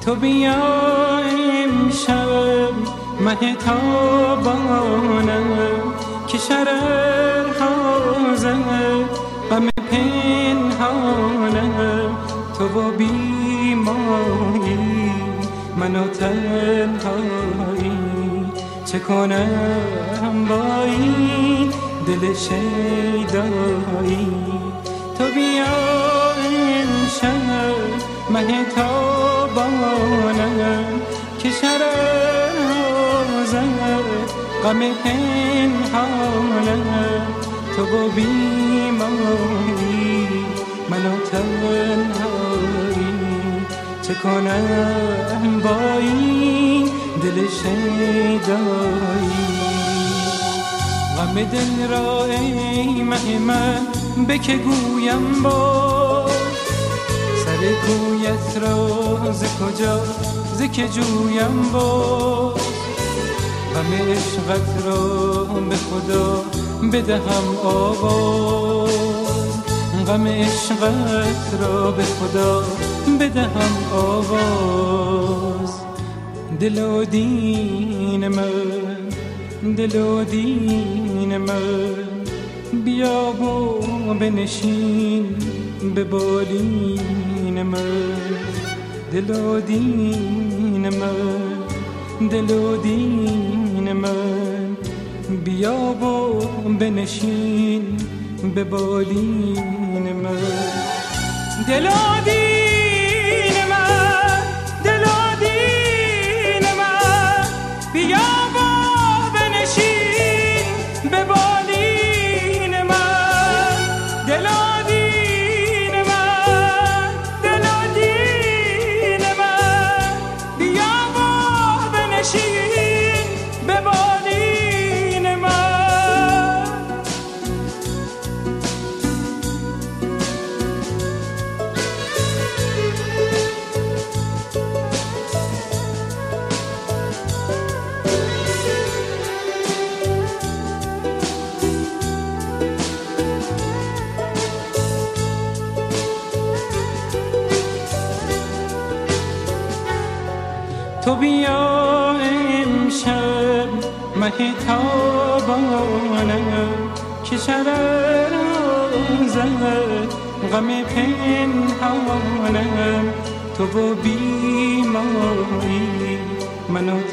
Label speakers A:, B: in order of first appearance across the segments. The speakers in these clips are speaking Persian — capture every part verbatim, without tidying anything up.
A: تو بیا امشب مهتابانم که شررها زد غم پنهانم. تو و بیمایی من و تنهایی چه کنم با این دل شیدایی. تو بیا امشب مهتابانم که شررها زد غم پنهانم. تو و بیمایی من و تنهایی چه کنم با این دل شیدایی. غم دل را ای مه من به که گویم باز، سر کویت را ز کجا ز که جویم باز. غم عشقت را به خدا بدهم آواز، غم عشقت را به خدا بدهم آواز. دل و دین من دل و دین من بیا و بنشین به بالین من. دل و دین من دل و دین من بیا و بنشین به بالین من. دل و دین من دل و دین من بیا و بنشین به بالین من. دل و دین من دل و دین من بیا و بنشین به بالین من. تو بیا امشب مهتابانم که شررها زد غم پنهانم. تو و بیمایی من و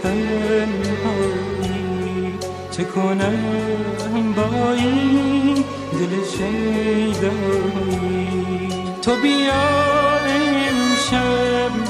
A: تنهایی چه کنم با این دل شیدایی. تو بیا امشب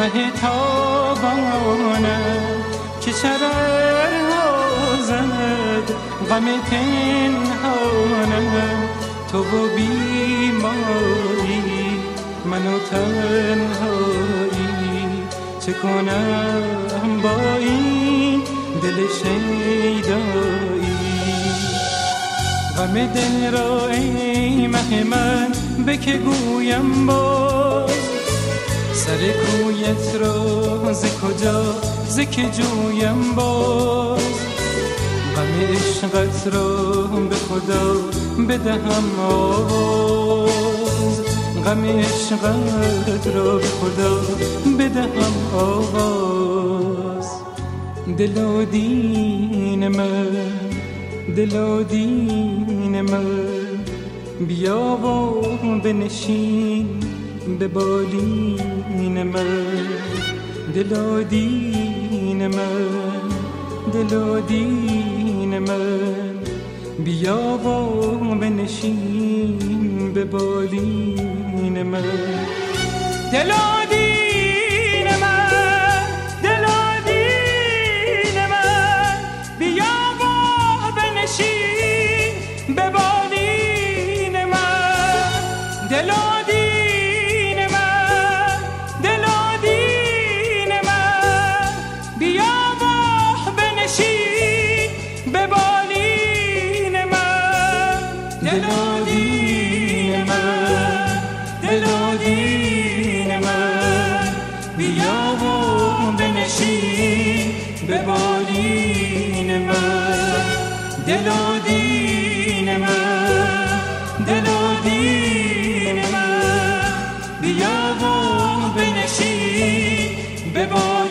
A: مهتابانم که شررها زد غم پنهانم. تو و بیمایی من و تنهایی چه کنم با این دل شیدایی. غم دل را ای مه من به که گویم باز، سر کویت را ز کجا ز که جویم باز. غم عشقت را به خدا بدهم آواز، غم عشقت را به خدا بدهم آواز. دل و دین من دل و دین من بیا و بنشین به بالین من. دل و دین من دل و دین من بیا و بنشین به بالین من. دل و دین من دل و دین من بیا و بنشین به بالین من. دل و دین من دل و دین من بیا و بنشین به بالین من. دل و دین من دل و دین من بیا و بنشین به بالین من. دل و دین من دل و دین من بیا و بنشین به به